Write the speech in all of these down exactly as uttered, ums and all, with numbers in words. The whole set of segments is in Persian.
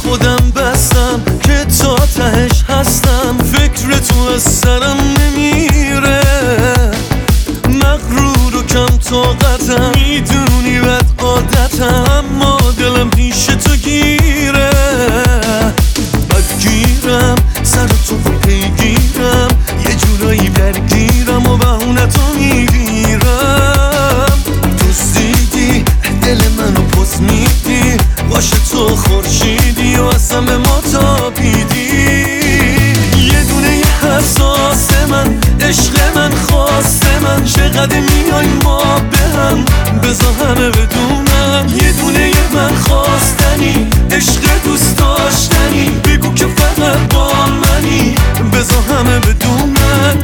خودم بستم که تا تهش هستم، فکر تو از سرم نمیره، مغرور و کم طاقتم، میدونی بد عادتم، اما دلم پیش تو گیره، بدگیرم سر تو پیگیرم، یه جورایی درگیرم و بهونتو میگیرم، دوستیدی دل منو پس میدی، باشه تو خورشیدی و اصلا به ما تابیدی، یه دونه یه حساس من، عشق من خواست من، چقدر میای ما به هم، بذار همه بدونن، یه دونه یه من خواستنی، عشق دوست داشتنی، بگو که فقط با منی، بذار همه بدونن.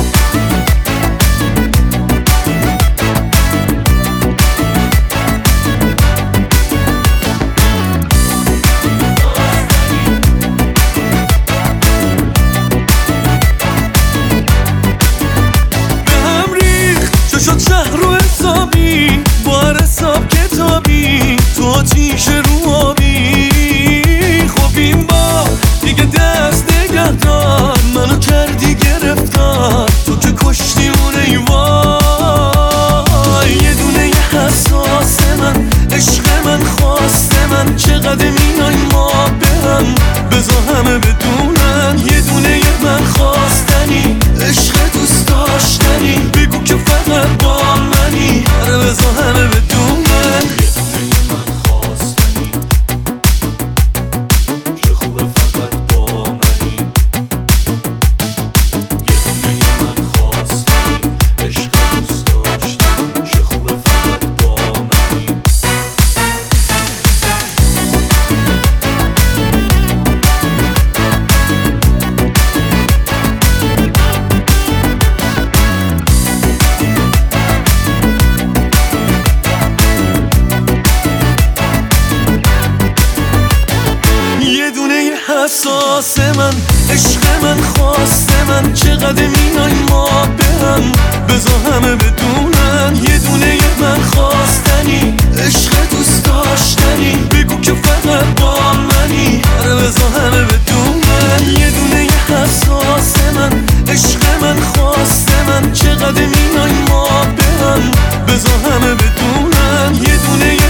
شد شهر رو حسابی، بار حساب کتابی، تو آتیش رو آبی، خب این با دیگه دست نگه دار، منو کردی گرفتار، تو که کشتی اون ایوای، یه دونه یه حساس من، عشق من خواست من، چقدر میای ما به هم، بذار همه بدونن، یه دونه یه من خواستنی، عشق دوست داشتنی، بگو که فقط با منی، آره بذار همه بدونن. حساس من، عشق من خواست من، چقدر میای ما به هم، بذار همه بدونن، یه دونه یه من خواستنی، عشق دوست داشتنی، بگو که فقط با منی، آره بذار همه بدونن، یه دونه یه حساس من، عشق من خواست من، چقدر میای ما به هم، بذار همه بدونن، یه دونه